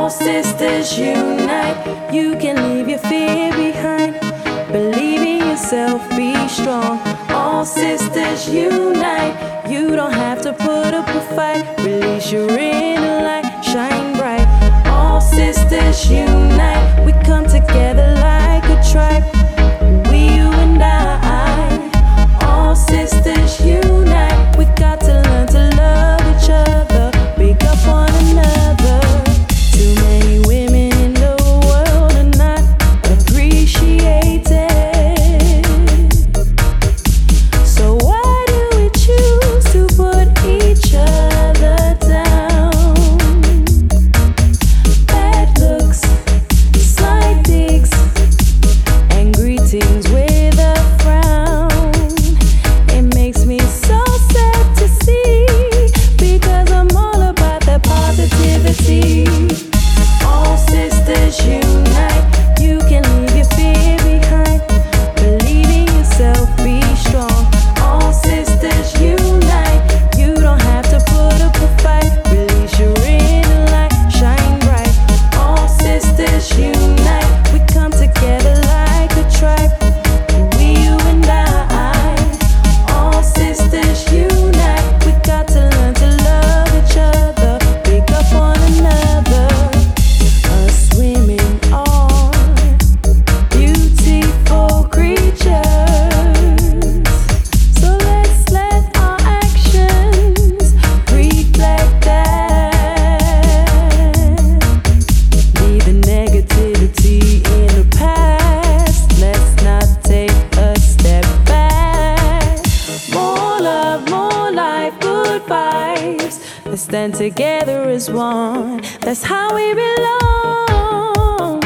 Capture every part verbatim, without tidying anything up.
sisters unite. You can leave your fear behind. Believe in yourself, be strong. All sisters unite. You don't have to put up a fight. Release your inner light, shine bright. All sisters unite. We come together like a tribe. We, you and I. All sisters unite. We got to learn to love each other. Pick up one another. Too many women in the world are not appreciated. So why do we choose to put each other down? Bad looks, slight digs, and greetings with a frown. It makes me so sad to see, because I'm all about that positivity. All sisters unite. You can leave your fear behind. Believe in yourself, be strong. All sisters unite. You don't have to put up a fight. Release your inner light, shine bright. All sisters unite. We come together like a tribe. We, you and I. All sisters unite. We got to learn to love each other. Pick up one another. Us women are beautiful creatures. So let's let our actions reflect that. Leave the negativity in the past. Let's not take a step back. More love, more life, good vibes. Let's stand together as one. That's how we belong.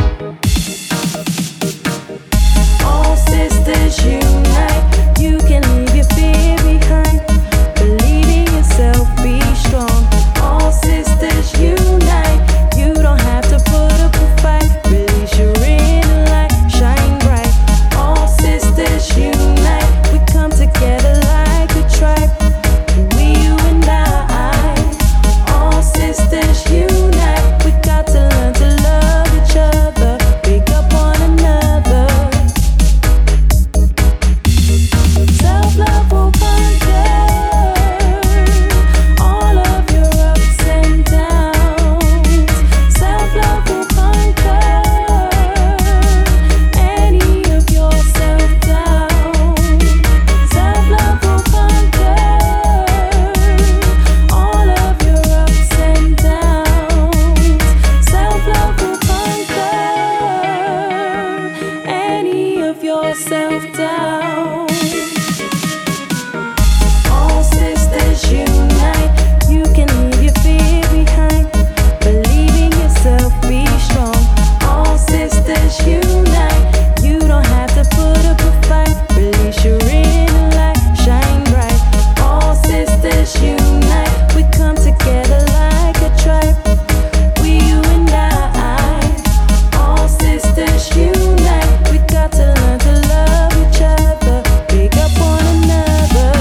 All sisters unite. You can leave your fear behind. Believe in yourself, be strong. All sisters unite. You don't have to put up a fight. Release your inner light, shine bright. All sisters unite. We come together like a tribe. We, you and I. All sisters unite. We got to learn to love each other. Pick up one another. Self-love will conquer all of your ups and downs. Self-love will conquer any of your self-doubt. Self-love will conquer all of your ups and downs. Self-love will conquer any of your self-doubt. All sisters unite. You can leave your fear behind. Believe in yourself, be strong. All sisters unite. You don't have to put up a fight. Release your inner light, shine bright. All sisters unite. We come together like a tribe. We, you and I. All sisters unite. We got to learn to love each other. Pick up one another.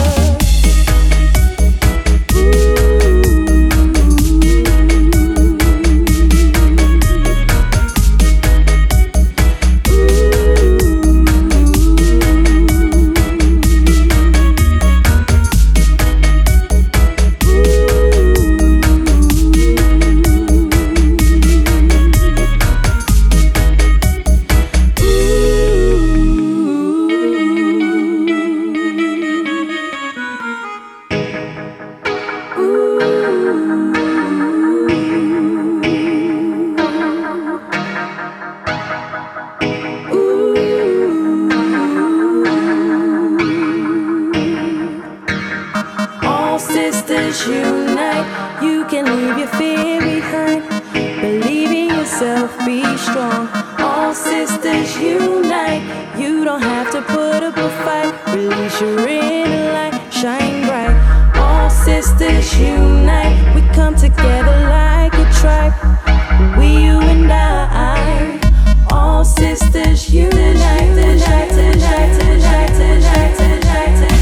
All sisters unite. You can leave your fear behind. Believe in yourself, be strong. All sisters unite. You don't have to put up a fight. Release your inner light, shine bright. All sisters unite. We come together like a tribe. We, you and I. All sisters unite. Unite, unite, unite, unite, unite, unite, unite.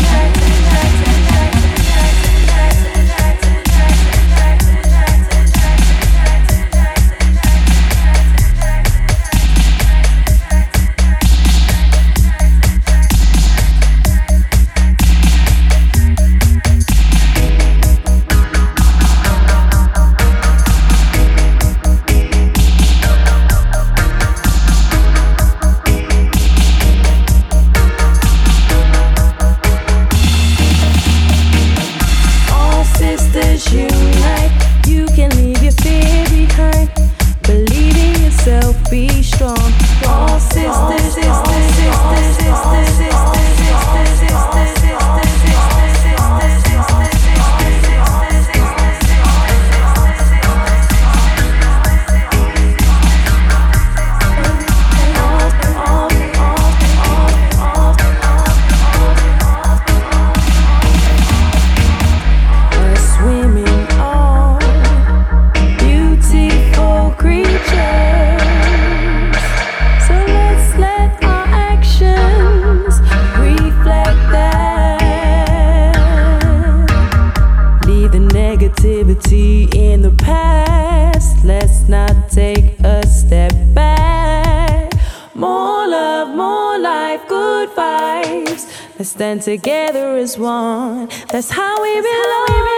negativity in the past. Let's not take a step back. More love, more life, good vibes. Let's stand together as one. That's how we belong.